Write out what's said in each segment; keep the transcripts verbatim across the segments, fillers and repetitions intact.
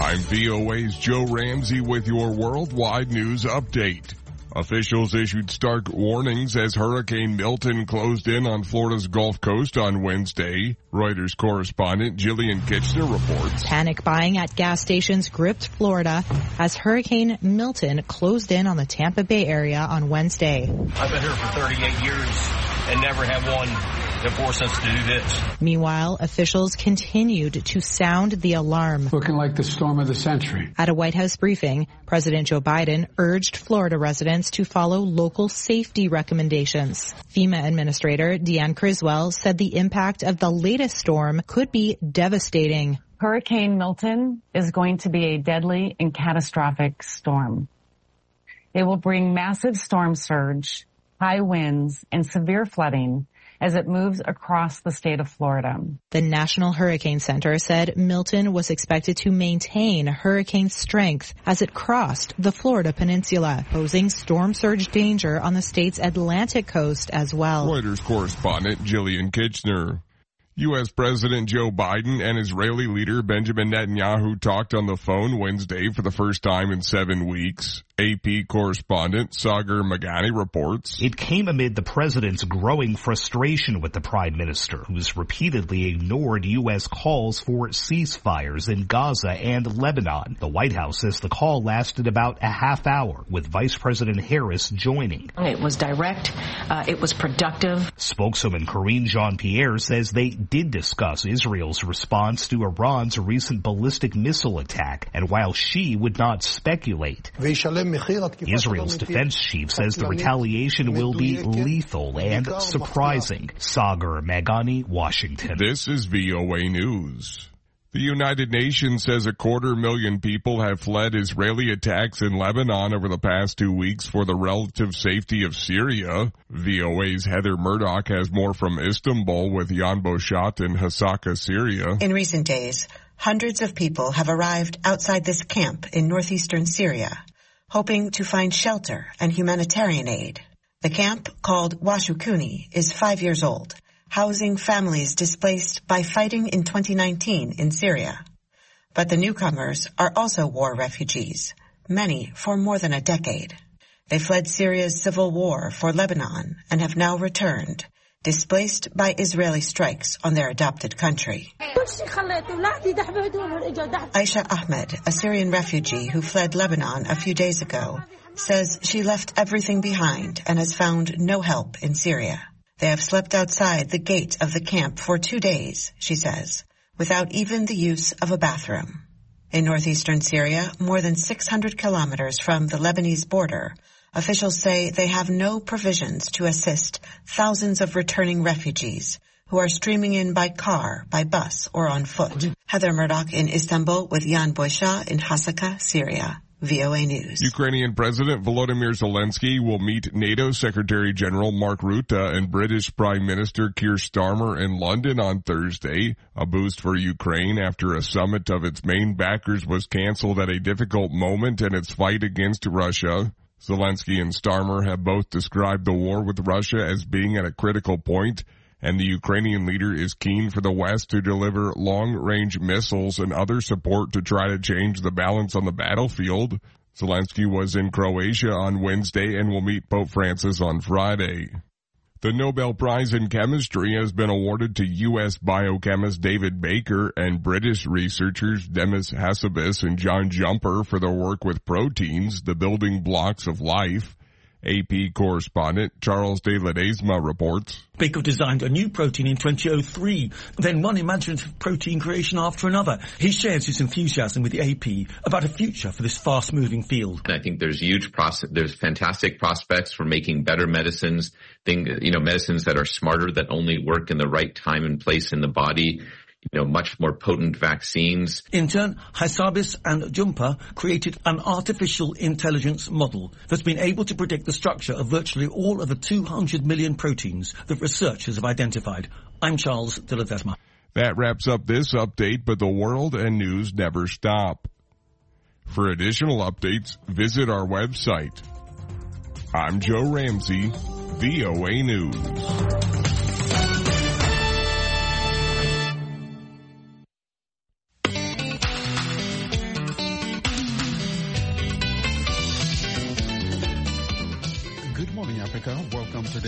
I'm V O A's Joe Ramsey with your worldwide news update. Officials issued stark warnings as Hurricane Milton closed in on Florida's Gulf Coast on Wednesday. Reuters correspondent Jillian Kitchener reports. Panic buying at gas stations gripped Florida as Hurricane Milton closed in on the Tampa Bay area on Wednesday. I've been here for thirty-eight years and never had one that forced us to do this. Meanwhile, officials continued to sound the alarm. Looking like the storm of the century. At a White House briefing, President Joe Biden urged Florida residents to follow local safety recommendations. FEMA Administrator Deanne Criswell said the impact of the latest storm could be devastating. Hurricane Milton is going to be a deadly and catastrophic storm. It will bring massive storm surge, high winds, and severe flooding as it moves across the state of Florida. The National Hurricane Center said Milton was expected to maintain hurricane strength as it crossed the Florida peninsula, posing storm surge danger on the state's Atlantic coast as well. Reuters correspondent Jillian Kitchener. U S. President Joe Biden and Israeli leader Benjamin Netanyahu talked on the phone Wednesday for the first time in seven weeks. A P correspondent Sagar Magani reports. It came amid the president's growing frustration with the prime minister, who's repeatedly ignored U S calls for ceasefires in Gaza and Lebanon. The White House says the call lasted about a half hour, with Vice President Harris joining. It was direct. Uh, it was productive. Spokeswoman Karine Jean-Pierre says they did discuss Israel's response to Iran's recent ballistic missile attack, and while she would not speculate, Israel's defense chief says the retaliation will be lethal and surprising. Sagar Magani, Washington. This is V O A News. The United Nations says a quarter million people have fled Israeli attacks in Lebanon over the past two weeks for the relative safety of Syria. V O A's Heather Murdoch has more from Istanbul with Jan Boshat in Hasaka, Syria. In recent days, hundreds of people have arrived outside this camp in northeastern Syria, hoping to find shelter and humanitarian aid. The camp, called Washukuni, is five years old, housing families displaced by fighting in twenty nineteen in Syria. But the newcomers are also war refugees, many for more than a decade. They fled Syria's civil war for Lebanon and have now returned, displaced by Israeli strikes on their adopted country. Aisha Ahmed, a Syrian refugee who fled Lebanon a few days ago, says she left everything behind and has found no help in Syria. They have slept outside the gate of the camp for two days, she says, without even the use of a bathroom. In northeastern Syria, more than six hundred kilometers from the Lebanese border, officials say they have no provisions to assist thousands of returning refugees who are streaming in by car, by bus, or on foot. Heather Murdoch in Istanbul with Jan Boysha in Hasaka, Syria. V O A News. Ukrainian President Volodymyr Zelensky will meet NATO Secretary General Mark Rutte and British Prime Minister Keir Starmer in London on Thursday, a boost for Ukraine after a summit of its main backers was canceled at a difficult moment in its fight against Russia. Zelensky and Starmer have both described the war with Russia as being at a critical point, and the Ukrainian leader is keen for the West to deliver long-range missiles and other support to try to change the balance on the battlefield. Zelensky was in Croatia on Wednesday and will meet Pope Francis on Friday. The Nobel Prize in Chemistry has been awarded to U S biochemist David Baker and British researchers Demis Hassabis and John Jumper for their work with proteins, the building blocks of life. A P correspondent Charles de Ledesma reports. Baker designed a new protein in twenty oh three, then one imaginative protein creation after another. He shares his enthusiasm with the A P about a future for this fast-moving field. I think there's huge pros- there's fantastic prospects for making better medicines, thing, you know, medicines that are smarter, that only work in the right time and place in the body. You know, much more potent vaccines. In turn, Hassabis and Jumper created an artificial intelligence model that's been able to predict the structure of virtually all of the two hundred million proteins that researchers have identified. I'm Charles de Ledesma. That wraps up this update, but the world and news never stop. For additional updates, visit our website. I'm Joe Ramsey, V O A News.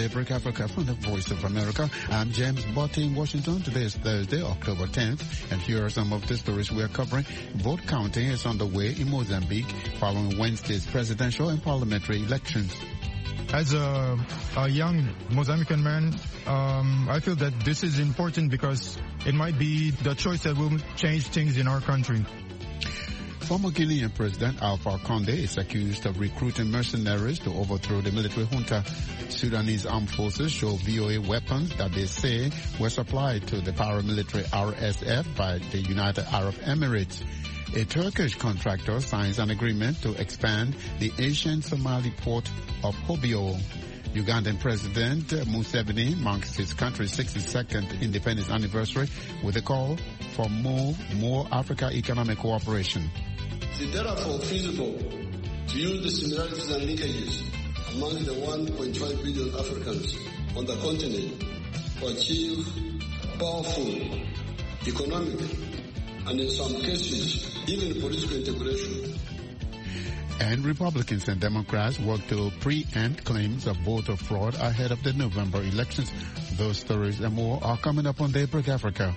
Daybreak Africa from the Voice of America. I'm James Botti in Washington. Today is Thursday, October tenth, and here are some of the stories we are covering. Vote counting is underway in Mozambique following Wednesday's presidential and parliamentary elections. As a, a young Mozambican man, um, I feel that this is important because it might be the choice that will change things in our country. Former Guinean President Alpha Conde is accused of recruiting mercenaries to overthrow the military junta. Sudanese armed forces show V O A weapons that they say were supplied to the paramilitary R S F by the United Arab Emirates. A Turkish contractor signs an agreement to expand the ancient Somali port of Hobyo. Ugandan President Museveni marks his country's sixty-second independence anniversary with a call for more, more Africa economic cooperation. It is therefore feasible to use the similarities and linkages among the one point five billion Africans on the continent to achieve powerful economic and in some cases even political integration. And Republicans and Democrats work to preempt claims of voter fraud ahead of the November elections. Those stories and more are coming up on Daybreak Africa.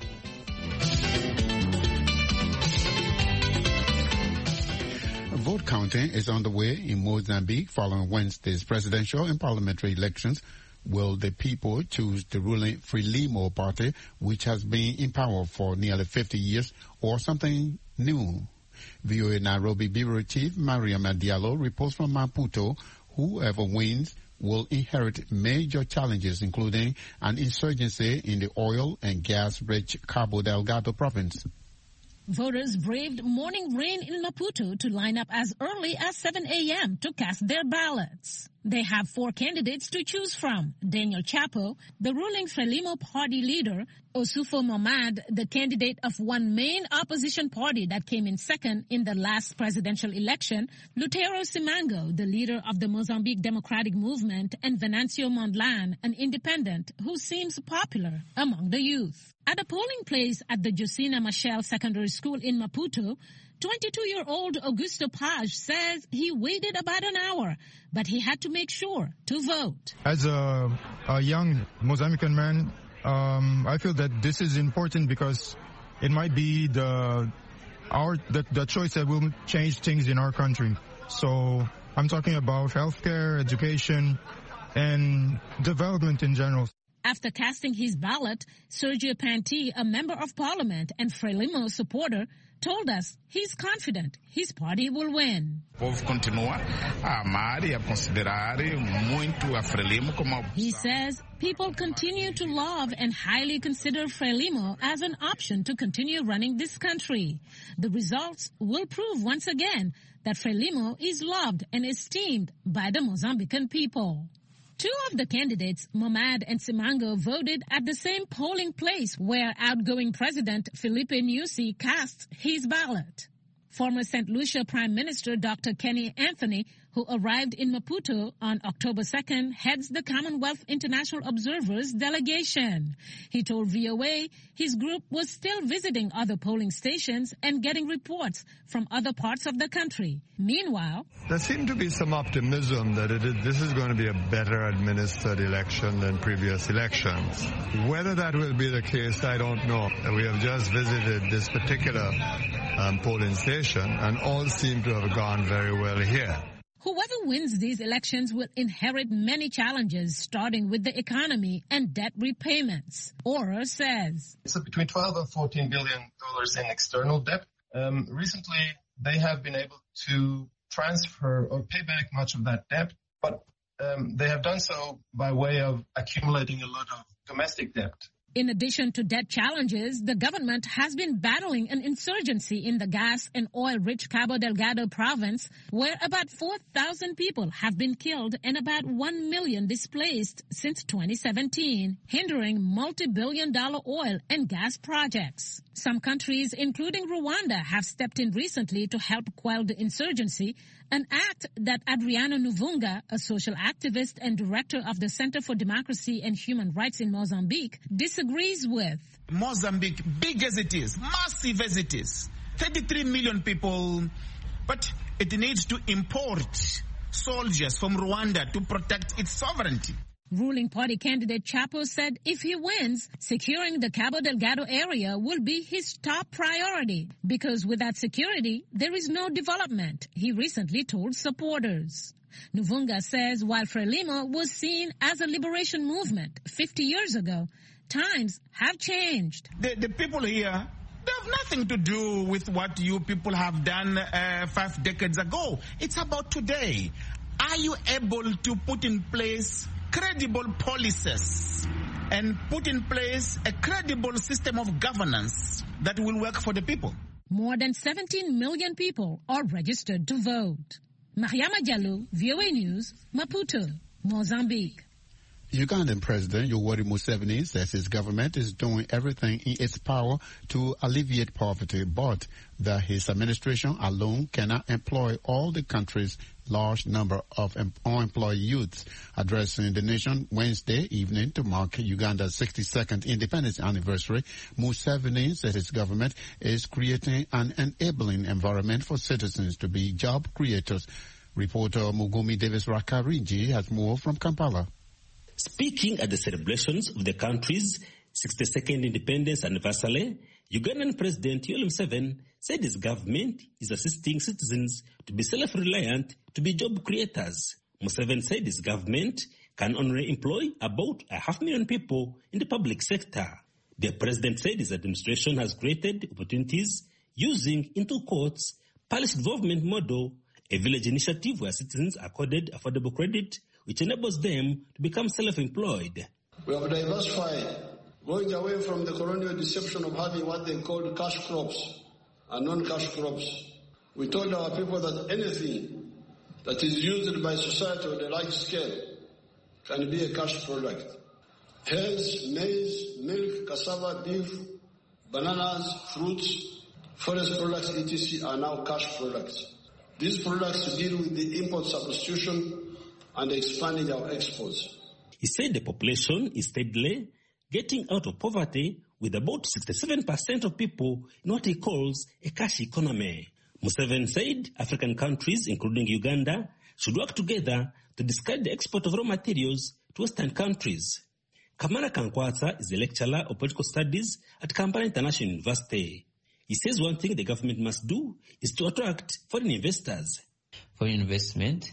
Vote counting is underway in Mozambique following Wednesday's presidential and parliamentary elections. Will the people choose the ruling Frelimo party, which has been in power for nearly fifty years, or something new? V O A Nairobi Bureau Chief Mariam Diallo reports from Maputo. Whoever wins will inherit major challenges, including an insurgency in the oil and gas-rich Cabo Delgado province. Voters braved morning rain in Maputo to line up as early as seven a m to cast their ballots. They have four candidates to choose from: Daniel Chapo, the ruling Frelimo party leader; Osufo Momad, the candidate of one main opposition party that came in second in the last presidential election; Lutero Simango, the leader of the Mozambique Democratic Movement; and Venancio Mondlane, an independent who seems popular among the youth. At a polling place at the Josina Machel Secondary School in Maputo, twenty-two-year-old Augusto Page says he waited about an hour, but he had to make sure to vote. As a, a young Mozambican man, um, I feel that this is important because it might be the our the, the choice that will change things in our country. So I'm talking about healthcare, education, and development in general. After casting his ballot, Sergio Panti, a member of parliament and Frelimo supporter, told us he's confident his party will win. He says people continue to love and highly consider Frelimo as an option to continue running this country. The results will prove once again that Frelimo is loved and esteemed by the Mozambican people. Two of the candidates, Momad and Simango, voted at the same polling place where outgoing President Filipe Nyusi cast his ballot. Former Saint Lucia Prime Minister Doctor Kenny Anthony, who arrived in Maputo on October second, heads the Commonwealth International Observers delegation. He told V O A his group was still visiting other polling stations and getting reports from other parts of the country. Meanwhile, there seemed to be some optimism that it is, this is going to be a better administered election than previous elections. Whether that will be the case, I don't know. We have just visited this particular um, polling station, and all seem to have gone very well here. Whoever wins these elections will inherit many challenges, starting with the economy and debt repayments. Ora says it's between twelve and fourteen billion dollars in external debt. Um, recently, they have been able to transfer or pay back much of that debt, but um, they have done so by way of accumulating a lot of domestic debt. In addition to debt challenges, the government has been battling an insurgency in the gas and oil-rich Cabo Delgado province, where about four thousand people have been killed and about one million displaced since twenty seventeen, hindering multi-billion dollar oil and gas projects. Some countries, including Rwanda, have stepped in recently to help quell the insurgency, an act that Adriano Nuvunga, a social activist and director of the Center for Democracy and Human Rights in Mozambique, disagrees with. Mozambique, big as it is, massive as it is, thirty-three million people, but it needs to import soldiers from Rwanda to protect its sovereignty. Ruling party candidate Chapo said if he wins, securing the Cabo Delgado area will be his top priority because without security, there is no development, he recently told supporters. Nuvunga says while Frelimo was seen as a liberation movement fifty years ago, times have changed. The, the people here, they have nothing to do with what you people have done uh, five decades ago. It's about today. Are you able to put in place credible policies and put in place a credible system of governance that will work for the people? More than seventeen million people are registered to vote. Mariama Diallo, V O A News, Maputo, Mozambique. Ugandan President Yoweri Museveni says his government is doing everything in its power to alleviate poverty, but that his administration alone cannot employ all the country's large number of unemployed youths. Addressing the nation Wednesday evening to mark Uganda's sixty-second independence anniversary, Museveni said his government is creating an enabling environment for citizens to be job creators. Reporter Mugumi Davis Rakarinji has more from Kampala. Speaking at the celebrations of the country's sixty-second independence anniversary, Ugandan President Yoweri Museveni said his government is assisting citizens to be self-reliant, to be job creators. Museveni said his government can only employ about a half million people in the public sector. The president said his administration has created opportunities using, into quotes, policy development model, a village initiative where citizens are accorded affordable credit, which enables them to become self-employed. We have diversified, going away from the colonial deception of having what they called cash crops and non-cash crops. We told our people that anything that is used by society on a large scale can be a cash product. Hence, maize, milk, cassava, beef, bananas, fruits, forest products, et cetera are now cash products. These products deal with the import substitution and expanding our exports. He said the population is steadily getting out of poverty with about sixty-seven percent of people in what he calls a cash economy. Museveni said African countries, including Uganda, should work together to discard the export of raw materials to Western countries. Kamara Kankwata is a lecturer of political studies at Kampala International University. He says one thing the government must do is to attract foreign investors. Foreign investment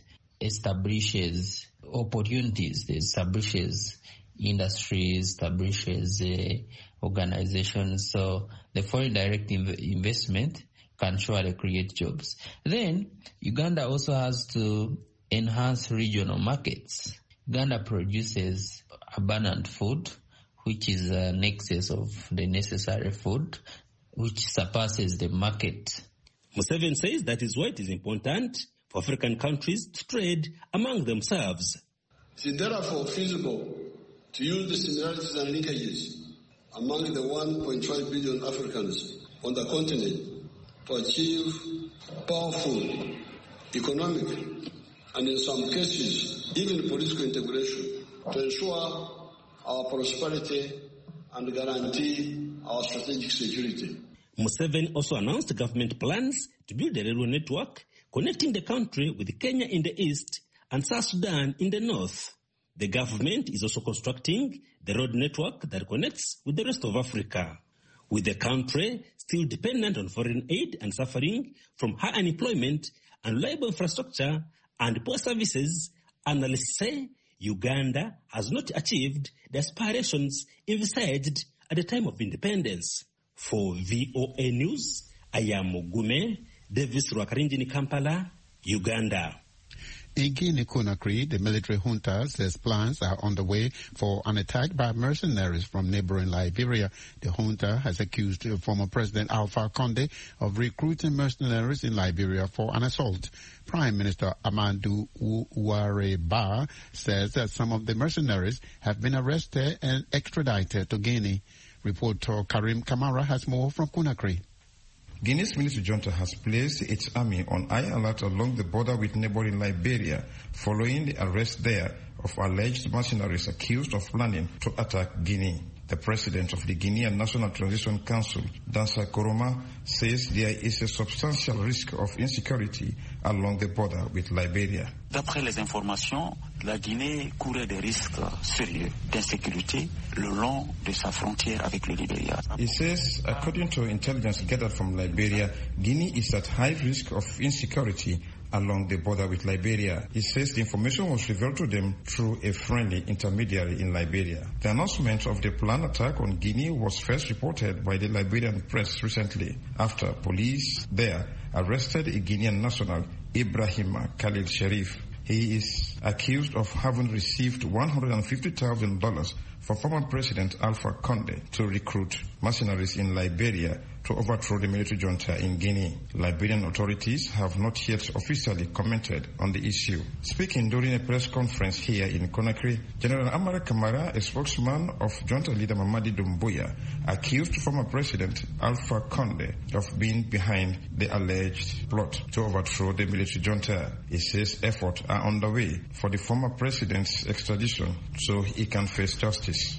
establishes opportunities, establishes industries, establishes uh, organizations. So the foreign direct inv- investment can surely create jobs. Then Uganda also has to enhance regional markets. Uganda produces abundant food, which is an excess of the necessary food, which surpasses the market. Museveni says that is why it is important for African countries to trade among themselves. It is therefore feasible to use the similarities and linkages among the one point five billion Africans on the continent to achieve powerful economic and in some cases even political integration to ensure our prosperity and guarantee our strategic security. Museveni also announced government plans to build a railway network connecting the country with Kenya in the east and South Sudan in the north. The government is also constructing the road network that connects with the rest of Africa. With the country still dependent on foreign aid and suffering from high unemployment, unreliable infrastructure, and poor services, analysts say Uganda has not achieved the aspirations envisaged at the time of independence. For V O A News, I am Mugume Davis Rwakarinji, Kampala, Uganda. In Guinea-Conakry, the military junta says plans are on the way for an attack by mercenaries from neighboring Liberia. The junta has accused former President Alpha Conde of recruiting mercenaries in Liberia for an assault. Prime Minister Amadou Ouare Ba says that some of the mercenaries have been arrested and extradited to Guinea. Reporter Karim Kamara has more from Conakry. Guinea's military junta has placed its army on high alert along the border with neighboring Liberia following the arrest there of alleged mercenaries accused of planning to attack Guinea. The president of the Guinean National Transition Council, Dansa Koroma, says there is a substantial risk of insecurity along the border with Liberia. D'après les informations, la Guinée courait des risques sérieux d'insécurité le long de sa frontière avec le Liberia. He says, according to intelligence gathered from Liberia, Guinea is at high risk of insecurity along the border with Liberia. He says the information was revealed to them through a friendly intermediary in Liberia. The announcement of the planned attack on Guinea was first reported by the Liberian press recently after police there arrested a Guinean national, Ibrahim Khalil Sharif. He is accused of having received one hundred fifty thousand dollars for former President Alpha Conde to recruit mercenaries in Liberia to overthrow the military junta in Guinea. Liberian authorities have not yet officially commented on the issue. Speaking during a press conference here in Conakry, General Amara Kamara, a spokesman of junta leader Mamadi Doumbouya, accused former President Alpha Conde of being behind the alleged plot to overthrow the military junta. He says efforts are underway for the former president's extradition so he can face justice.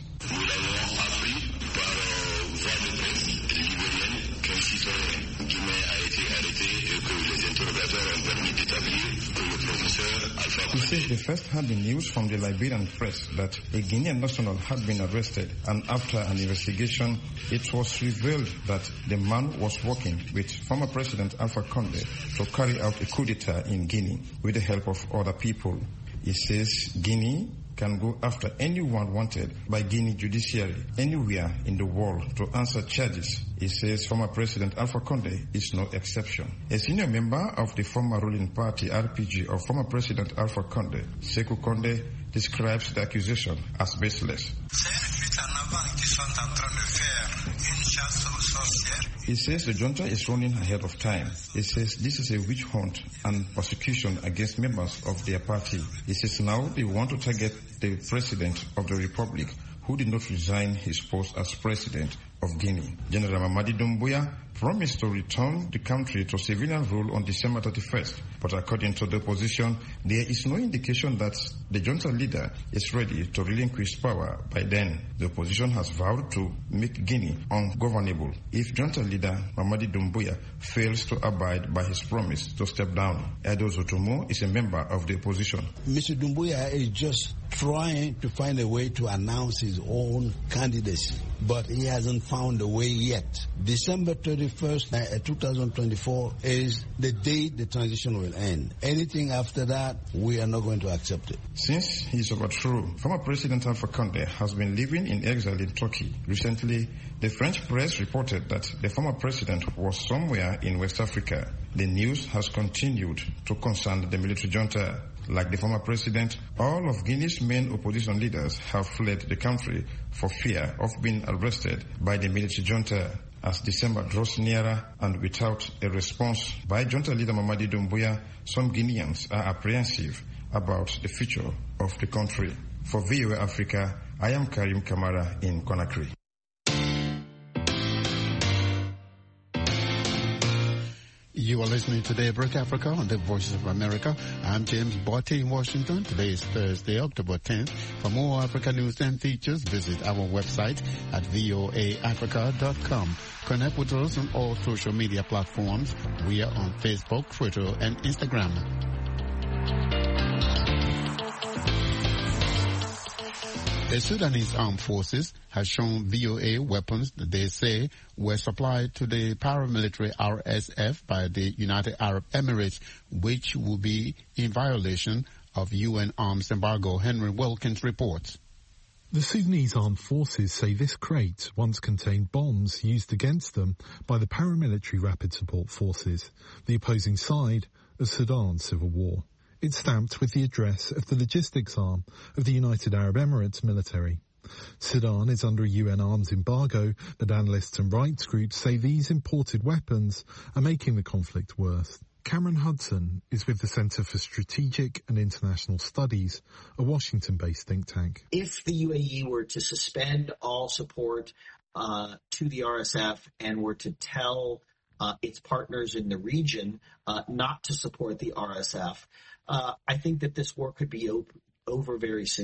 He says the first-hand news from the Liberian press that a Guinean national had been arrested, and after an investigation, it was revealed that the man was working with former President Alpha Conde to carry out a coup d'etat in Guinea with the help of other people. He says Guinea can go after anyone wanted by Guinea judiciary anywhere in the world to answer charges. He says former President Alpha Conde is no exception. A senior member of the former ruling party R P G of former President Alpha Conde, Sekou Conde, describes the accusation as baseless. He says the junta is running ahead of time. He says this is a witch hunt and persecution against members of their party. He says now they want to target the president of the republic who did not resign his post as president of Guinea. General Mamadi Doumbouya promised to return the country to civilian rule on December thirty-first. But according to the opposition, there is no indication that the junta leader is ready to relinquish power by then. The opposition has vowed to make Guinea ungovernable if junta leader Mamadi Doumbouya fails to abide by his promise to step down. Edo Zotomo is a member of the opposition. Mister Doumbouya is just trying to find a way to announce his own candidacy, but he hasn't found a way yet. December thirty-first, two thousand twenty-four is the date the transition will end. Anything after that, we are not going to accept it. Since his overthrow, former President Alpha Conde has been living in exile in Turkey. Recently, the French press reported that the former president was somewhere in West Africa. The news has continued to concern the military junta. Like the former president, all of Guinea's main opposition leaders have fled the country for fear of being arrested by the military junta. As December draws nearer and without a response by junta leader Mamadi Doumbouya, some Guineans are apprehensive about the future of the country. For V O A Africa, I am Karim Kamara in Conakry. You are listening to Daybreak Africa on the Voices of America. I'm James Botte in Washington. Today is Thursday, October tenth. For more Africa news and features, visit our website at voa africa dot com. Connect with us on all social media platforms. We are on Facebook, Twitter, and Instagram. The Sudanese Armed Forces has shown V O A weapons that they say were supplied to the paramilitary R S F by the United Arab Emirates, which will be in violation of U N arms embargo. Henry Wilkins reports. The Sudanese Armed Forces say this crate once contained bombs used against them by the paramilitary Rapid Support Forces, the opposing side of Sudan's civil war. It's stamped with the address of the logistics arm of the United Arab Emirates military. Sudan is under a U N arms embargo, but analysts and rights groups say these imported weapons are making the conflict worse. Cameron Hudson is with the Center for Strategic and International Studies, a Washington-based think tank. If the U A E were to suspend all support uh, to the R S F and were to tell uh, its partners in the region uh, not to support the R S F, Uh, I think that this war could be op- over very soon.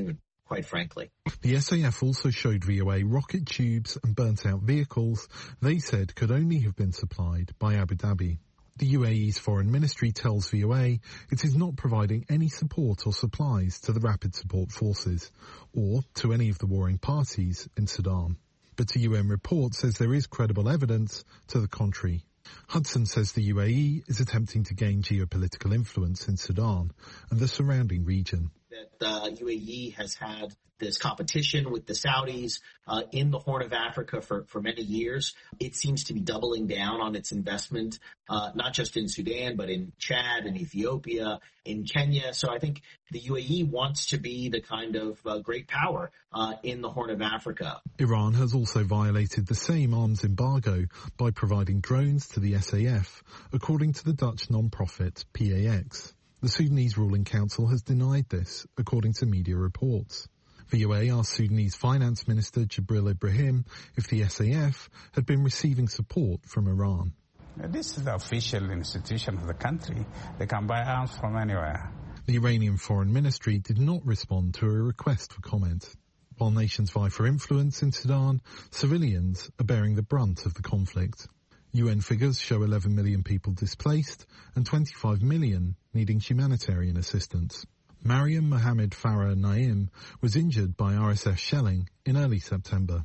quite frankly. The S A F also showed V O A rocket tubes and burnt-out vehicles they said could only have been supplied by Abu Dhabi. The U A E's foreign ministry tells V O A it is not providing any support or supplies to the Rapid Support Forces or to any of the warring parties in Sudan. But a U N report says there is credible evidence to the contrary. Hudson says the U A E is attempting to gain geopolitical influence in Sudan and the surrounding region. That the U A E has had this competition with the Saudis uh, in the Horn of Africa for, for many years. It seems to be doubling down on its investment, uh, not just in Sudan, but in Chad and Ethiopia, in Kenya. So I think the U A E wants to be the kind of uh, great power uh, in the Horn of Africa. Iran has also violated the same arms embargo by providing drones to the S A F, according to the Dutch non-profit P A X. The Sudanese ruling council has denied this, according to media reports. V O A asked Sudanese Finance Minister Jibril Ibrahim if the S A F had been receiving support from Iran. This is the official institution of the country. They can buy arms from anywhere. The Iranian Foreign Ministry did not respond to a request for comment. While nations vie for influence in Sudan, civilians are bearing the brunt of the conflict. U N figures show eleven million people displaced and twenty-five million needing humanitarian assistance. Mariam Mohammed Farah Naim was injured by R S F shelling in early September.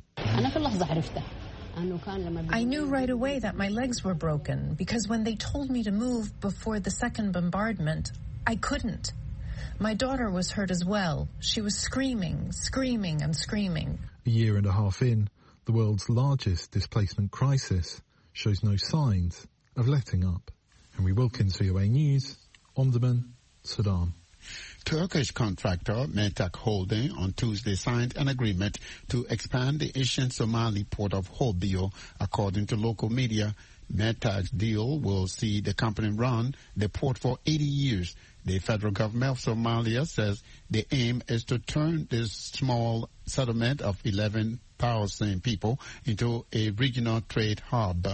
I knew right away that my legs were broken because when they told me to move before the second bombardment, I couldn't. My daughter was hurt as well. She was screaming, screaming and screaming. A year and a half in, the world's largest displacement crisis shows no signs of letting up. Henry Wilkins, V O A News, Omdurman, Sudan. Turkish contractor Metak Holding on Tuesday signed an agreement to expand the Asian Somali port of Hobyo. According to local media, Metak's deal will see the company run the port for eighty years. The federal government of Somalia says the aim is to turn this small settlement of eleven thousand people into a regional trade hub.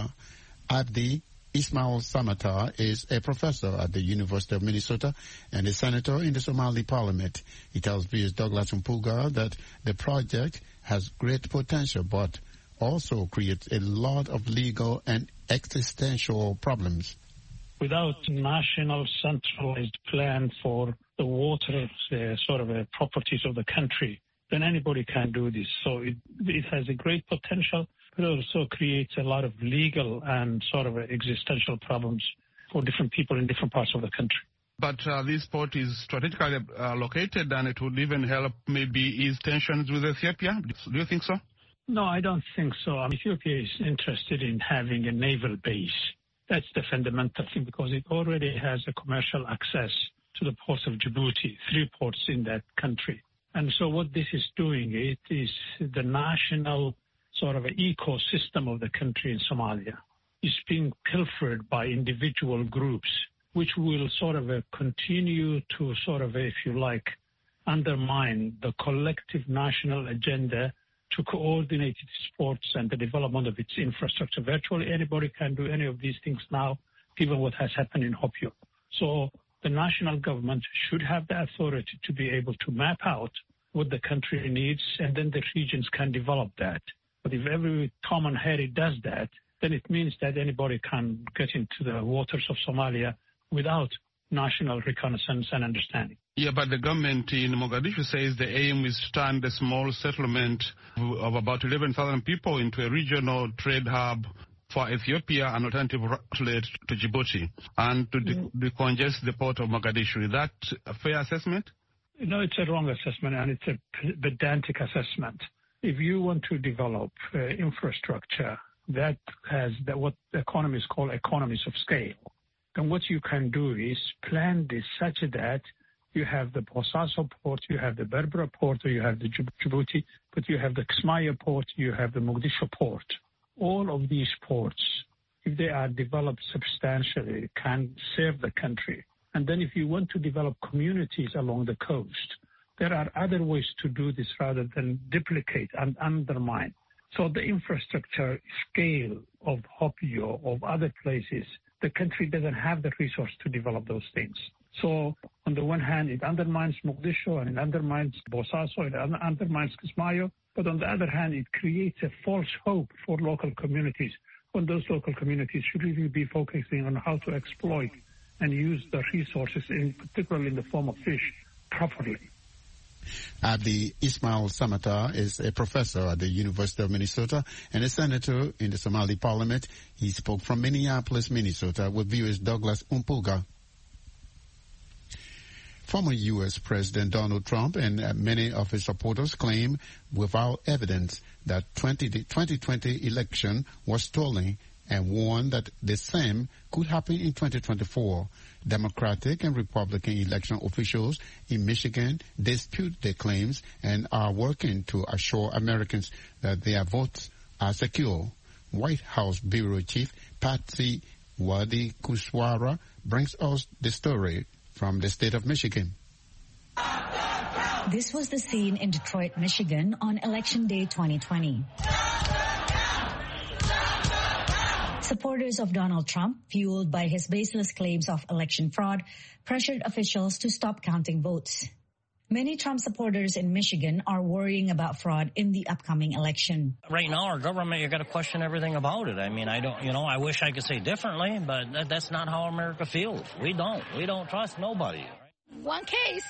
Abdi Ismail Samatar is a professor at the University of Minnesota and a senator in the Somali parliament. He tells V O's Douglas Mpuga that the project has great potential but also creates a lot of legal and existential problems. Without national centralized plan for the water uh, sort of uh, properties of the country, then anybody can do this. So it, it has a great potential, but it also creates a lot of legal and sort of existential problems for different people in different parts of the country. But uh, this port is strategically uh, located, and it would even help maybe ease tensions with Ethiopia. Do you think so? No, I don't think so. I mean, Ethiopia is interested in having a naval base. That's the fundamental thing, because it already has a commercial access to the ports of Djibouti, three ports in that country. And so what this is doing, it is the national sort of ecosystem of the country in Somalia is being pilfered by individual groups, which will sort of uh, continue to sort of, if you like, undermine the collective national agenda to coordinate its ports and the development of its infrastructure. Virtually anybody can do any of these things now, given what has happened in Hobyo. So the national government should have the authority to be able to map out what the country needs, and then the regions can develop that. But if every Tom and Harry does that, then it means that anybody can get into the waters of Somalia without national reconnaissance and understanding. Yeah, but the government in Mogadishu says the aim is to turn the small settlement of about eleven thousand people into a regional trade hub for Ethiopia, an alternative outlet to Djibouti, and to de- decongest the port of Mogadishu. Is that a fair assessment? No, it's a wrong assessment, and it's a pedantic assessment. If you want to develop uh, infrastructure that has that what economists call economies of scale, then what you can do is plan this such that you have the Bosaso port, you have the Berbera port, or you have the Djibouti, but you have the Kismayo port, you have the Mogadishu port. All of these ports, if they are developed substantially, can serve the country. And then if you want to develop communities along the coast, there are other ways to do this rather than duplicate and undermine. So the infrastructure scale of Hobyo, of other places, the country doesn't have the resource to develop those things. So on the one hand, it undermines Mogadishu and it undermines Bosaso, it undermines Kismayo. But on the other hand, it creates a false hope for local communities, when those local communities should really be focusing on how to exploit and use the resources, in particularly in the form of fish, properly. Abdi Ismail Samata is a professor at the University of Minnesota and a senator in the Somali Parliament. He spoke from Minneapolis, Minnesota, with viewers Douglas Umpuga. Former U S President Donald Trump and many of his supporters claim without evidence that the twenty twenty election was stolen and warned that the same could happen in twenty twenty-four. Democratic and Republican election officials in Michigan dispute their claims and are working to assure Americans that their votes are secure. White House Bureau Chief Patsy Widakuswara brings us the story from the state of Michigan. This was the scene in Detroit, Michigan on Election Day twenty twenty. Supporters of Donald Trump, fueled by his baseless claims of election fraud, pressured officials to stop counting votes. Many Trump supporters in Michigan are worrying about fraud in the upcoming election. Right now, our government, you got to question everything about it. I mean, I don't, you know, I wish I could say differently, but that, that's not how America feels. We don't. We don't trust nobody. One case,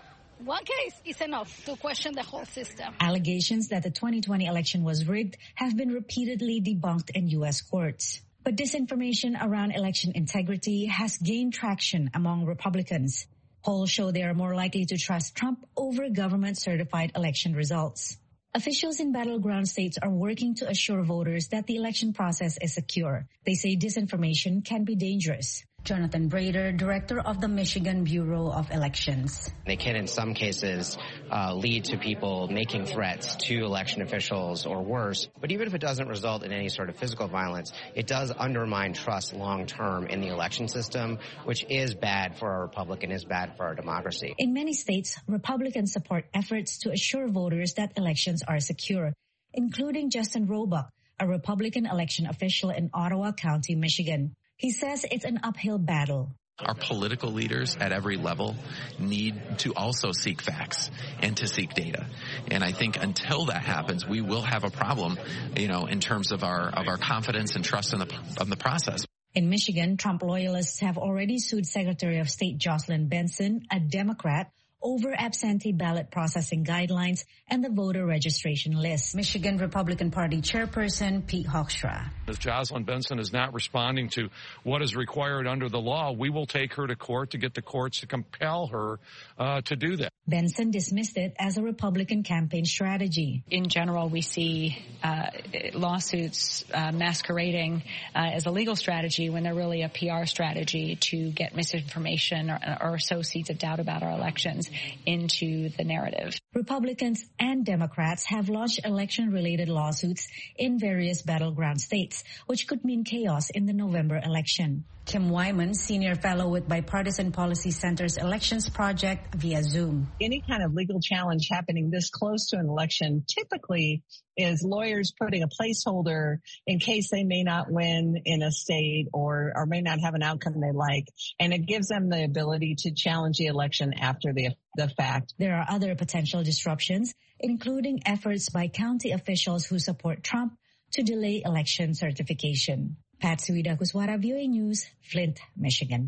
one case is enough to question the whole system. Allegations that the twenty twenty election was rigged have been repeatedly debunked in U S courts. But disinformation around election integrity has gained traction among Republicans. Polls show they are more likely to trust Trump over government-certified election results. Officials in battleground states are working to assure voters that the election process is secure. They say disinformation can be dangerous. Jonathan Brader, director of the Michigan Bureau of Elections. They can, in some cases, uh, lead to people making threats to election officials or worse. But even if it doesn't result in any sort of physical violence, it does undermine trust long-term in the election system, which is bad for our republic and is bad for our democracy. In many states, Republicans support efforts to assure voters that elections are secure, including Justin Roebuck, a Republican election official in Ottawa County, Michigan. He says it's an uphill battle. Our political leaders at every level need to also seek facts and to seek data. And I think until that happens, we will have a problem, you know, in terms of our of our confidence and trust in the of the process. In Michigan, Trump loyalists have already sued Secretary of State Jocelyn Benson, a Democrat, over absentee ballot processing guidelines and the voter registration list. Michigan Republican Party Chairperson Pete Hoekstra. If Jocelyn Benson is not responding to what is required under the law, we will take her to court to get the courts to compel her uh, to do that. Benson dismissed it as a Republican campaign strategy. In general, we see uh, lawsuits uh, masquerading uh, as a legal strategy when they're really a P R strategy to get misinformation or, or sow seeds of doubt about our elections into the narrative. Republicans and Democrats have launched election-related lawsuits in various battleground states, which could mean chaos in the November election. Kim Wyman, senior fellow with Bipartisan Policy Center's Elections Project, via Zoom. Any kind of legal challenge happening this close to an election typically is lawyers putting a placeholder in case they may not win in a state or, or may not have an outcome they like. And it gives them the ability to challenge the election after the, the fact. There are other potential disruptions, including efforts by county officials who support Trump to delay election certification. Patsy Widakuswara, V O A News, Flint, Michigan.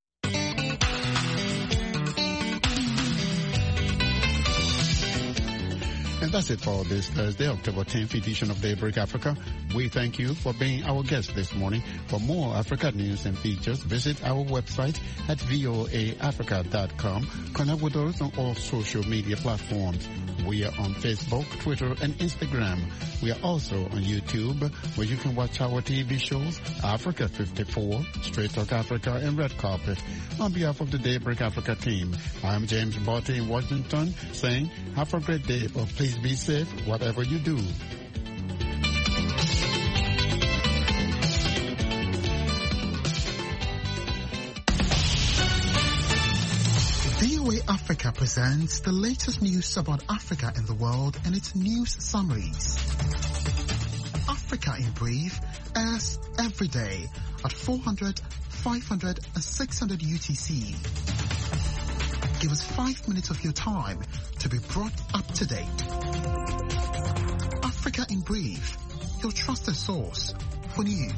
And that's it for this Thursday, October tenth edition of Daybreak Africa. We thank you for being our guest this morning. For more Africa news and features, visit our website at voa africa dot com. Connect with us on all social media platforms. We are on Facebook, Twitter, and Instagram. We are also on YouTube, where you can watch our T V shows, Africa fifty-four, Straight Talk Africa, and Red Carpet. On behalf of the Daybreak Africa team, I'm James Botte in Washington, saying have a great day, but please be safe whatever you do. V O A Africa presents the latest news about Africa and the world and its news summaries. Africa in Brief airs every day at four hundred, five hundred, and six hundred U T C. Give us five minutes of your time to be brought up to date. Africa in Brief, your trusted source for news.